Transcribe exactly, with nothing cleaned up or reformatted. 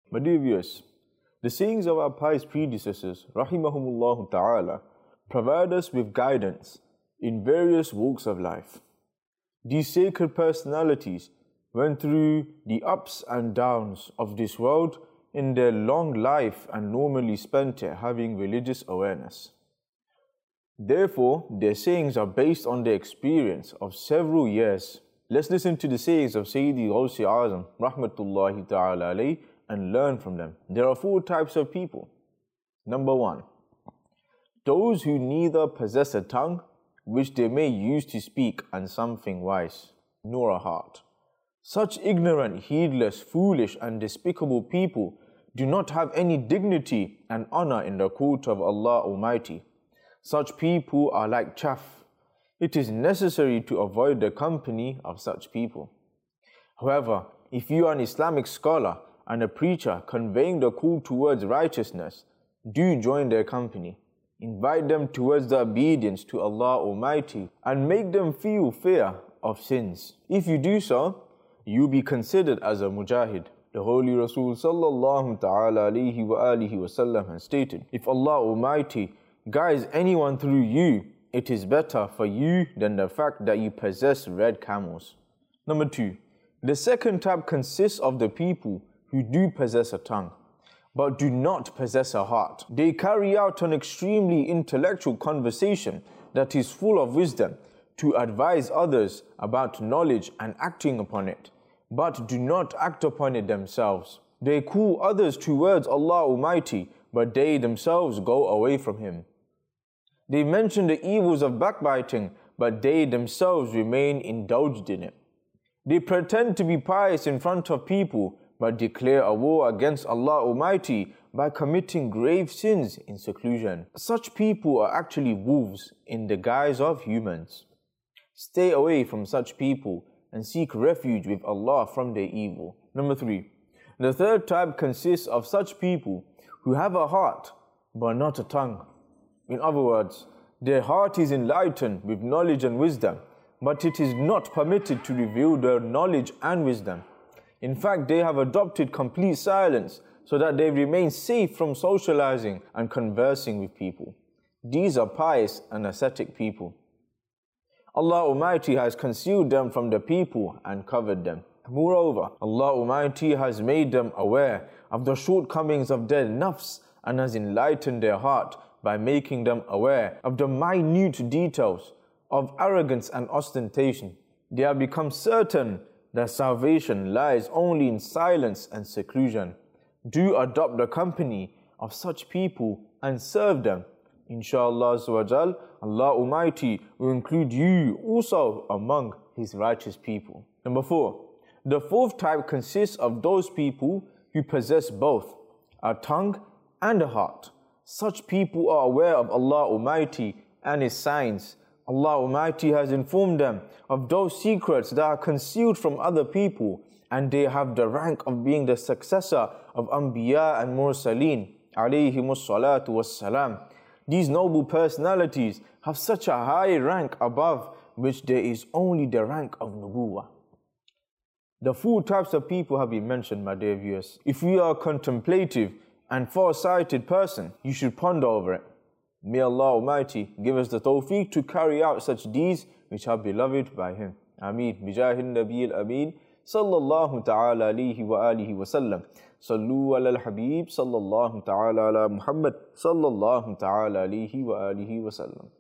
My dear viewers, the sayings of our pious predecessors, rahimahumullah ta'ala, provide us with guidance in various walks of life. These sacred personalities went through the ups and downs of this world in their long life and normally spent it having religious awareness. Therefore, their sayings are based on their experience of several years. Let's listen to the sayings of Sayyidi Ghawsi Azam, rahmatullahi ta'ala alayhi, and learn from them. There are four types of people. Number one, those who neither possess a tongue, which they may use to speak, and something wise, nor a heart. Such ignorant, heedless, foolish, and despicable people do not have any dignity and honor in the court of Allah Almighty. Such people are like chaff. It is necessary to avoid the company of such people. However, if you are an Islamic scholar and a preacher conveying the call towards righteousness, do join their company. Invite them towards the obedience to Allah Almighty and make them feel fear of sins. If you do so, you will be considered as a mujahid. The Holy Rasul sallallahu ta'ala alayhi wa alihi wa sallam has stated, if Allah Almighty guides anyone through you, it is better for you than the fact that you possess red camels. Number two, the second type consists of the people who do possess a tongue, but do not possess a heart. They carry out an extremely intellectual conversation that is full of wisdom to advise others about knowledge and acting upon it, but do not act upon it themselves. They call others towards Allah Almighty, but they themselves go away from Him. They mention the evils of backbiting, but they themselves remain indulged in it. They pretend to be pious in front of people, but declare a war against Allah Almighty by committing grave sins in seclusion. Such people are actually wolves in the guise of humans. Stay away from such people and seek refuge with Allah from their evil. Number three, the third type consists of such people who have a heart but not a tongue. In other words, their heart is enlightened with knowledge and wisdom, but it is not permitted to reveal their knowledge and wisdom. In fact, they have adopted complete silence so that they remain safe from socializing and conversing with people. These are pious and ascetic people. Allah Almighty has concealed them from the people and covered them. Moreover, Allah Almighty has made them aware of the shortcomings of their nafs and has enlightened their heart by making them aware of the minute details of arrogance and ostentation. They have become certain that salvation lies only in silence and seclusion. Do adopt the company of such people and serve them. Inshallah Azawajal, Allah Almighty will include you also among His righteous people. Number four, the fourth type consists of those people who possess both a tongue and a heart. Such people are aware of Allah Almighty and His signs. Allah Almighty has informed them of those secrets that are concealed from other people, and they have the rank of being the successor of Anbiya and Mursaleen, alayhimus salatu wassalam. These noble personalities have such a high rank above which there is only the rank of Nubuwah. The four types of people have been mentioned, my dear viewers. If you are a contemplative and far-sighted person, you should ponder over it. May Allah Almighty give us the tawfiq to carry out such deeds which are beloved by Him. Ameen. Bijahin Nabil Ameen. Sallallahu ta'ala alayhi wa alihi wa sallam. Sallu ala al-Habib. Sallallahu ta'ala ala Muhammad. Sallallahu ta'ala alayhi wa alihi wa sallam.